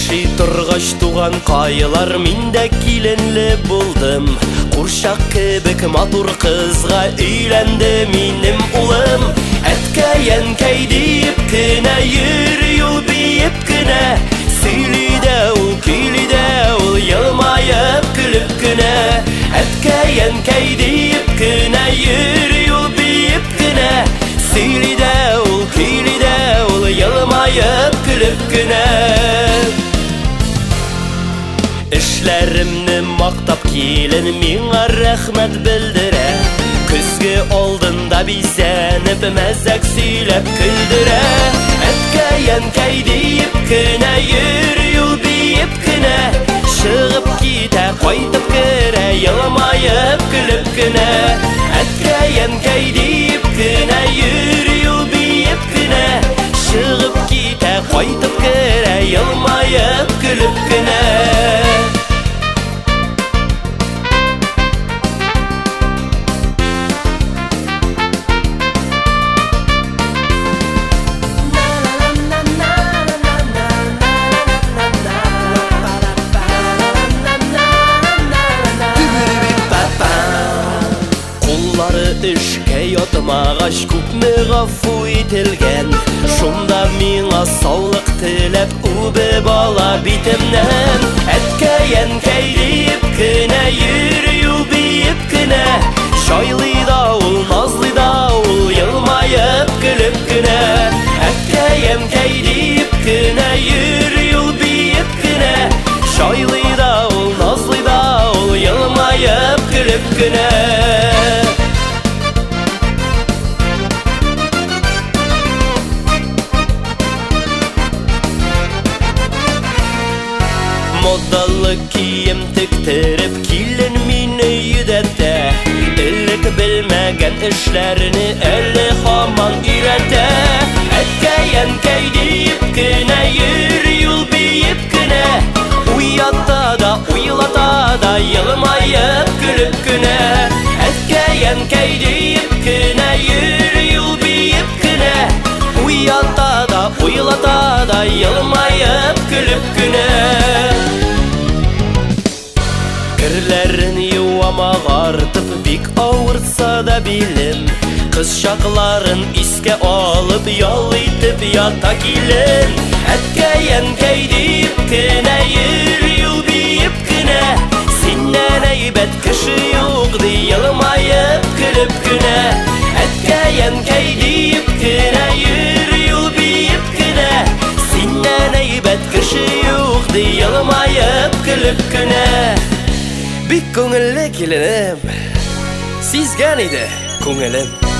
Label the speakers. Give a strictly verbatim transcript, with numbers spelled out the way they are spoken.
Speaker 1: Яши тургач туган кайылар, мин дә киленле булдым. Курчак кебек матур кызга өйләнде минем улым. Әткәй-әнкәй дип кенә йөри ул биеп кенә, сөйли дә ул, көйли дә ул, елмаеп көлеп кенә. Әткәй-әнкәй дип кенә йөри ул биеп кенә, сөйли дә ул, көйли дә ул, елмаеп көлеп кенә. Эшләремне мактап килен миңа рәхмәт белдерә, көзге алдында бизәнеп мәзәк сөйләп көлдерә. Әткәй-әнкәй дип кенә йөри ул биеп кенә, чыгып китә, кайтып керә, елмаеп көлеп кенә. Әткәй-әнкәй дип кенә йөри ул биеп кенә, чыгып китә, кайтып керә, елмаеп көлеп кенә. Эшкә ятмагач күпме гафу ителгән, шунда миңа саулык теләп үбеп ала битемнән. Әткәй-әнкәй дип кенә йөри ул биеп кенә, шайлый да ул, назлый да ул, елмаеп көлеп кенә. Әткәй-әнкәй дип кенә йөри ул биеп кенә, шайлый да ул, назлый да ул, елмаеп көлеп кенә. Модалы кием тектереп килен мине йөдәтә, элек белмәгән эшләрне әле һаман өйрәтә. Әткәй-әнкәй дип кенә йөри ул биеп кенә, уята да, уйлата да, елмаеп көлеп кенә. Әткәй-әнкәй дип кенә йөри ул биеп кенә, уята да, уйлата да, елмаеп көлеп кенә. Керләрен юамак артып бик авыртса да билем, кыз чакларын искә алып ял итеп ята килен. Әткәй-әнкәй дип кенә йөри ул биеп кенә, синнән әйбәт кеше юк ди, елмаеп көлеп кенә. Әткәй-әнкәй дип кенә йөри ул биеп кенә, синнән әйбәт кеше юк ди, елмаеп көлеп кенә. Бик күңелле киленем, сизгән иде күңелем.